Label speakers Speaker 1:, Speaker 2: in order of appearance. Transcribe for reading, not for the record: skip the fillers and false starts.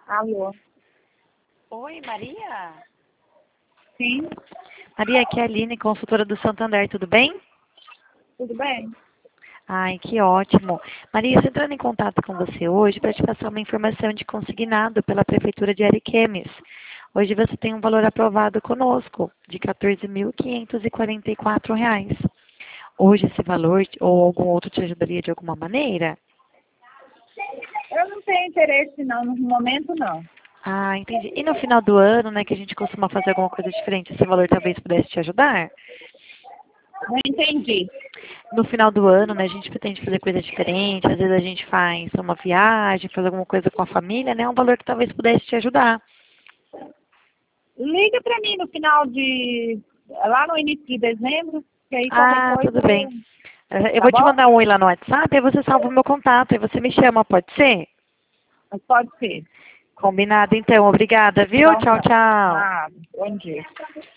Speaker 1: Alô?
Speaker 2: Oi, Maria?
Speaker 1: Sim,
Speaker 2: Maria, aqui é a Aline, consultora do Santander, tudo bem?
Speaker 1: tudo bem?
Speaker 2: Ai, que ótimo. Maria, estou entrando em contato com você hoje para te passar uma informação de consignado pela Prefeitura de Ariquemes. Hoje você tem um valor aprovado conosco, de R$ 14.544. Hoje esse valor ou algum outro te ajudaria de alguma maneira?
Speaker 1: Eu não tenho interesse não, no momento não.
Speaker 2: Ah, entendi. E no final do ano, né, que a gente costuma fazer alguma coisa diferente, esse valor talvez pudesse te ajudar?
Speaker 1: Não entendi.
Speaker 2: No final do ano, né, a gente pretende fazer coisa diferente, às vezes a gente faz uma viagem, faz alguma coisa com a família, né, um valor que talvez pudesse te ajudar.
Speaker 1: Liga para mim no final de... lá no início de dezembro, que aí qualquer
Speaker 2: Ah,
Speaker 1: coisa...
Speaker 2: tudo bem. Eu
Speaker 1: Tá
Speaker 2: vou te
Speaker 1: bom?
Speaker 2: mandar um oi lá no WhatsApp, aí você salva o meu contato, aí você me chama, pode ser?
Speaker 1: Mas pode ser.
Speaker 2: Combinado, então. Obrigada, viu?
Speaker 1: Então
Speaker 2: Tchau,
Speaker 1: tá.
Speaker 2: tchau.
Speaker 1: Nada. Bom dia.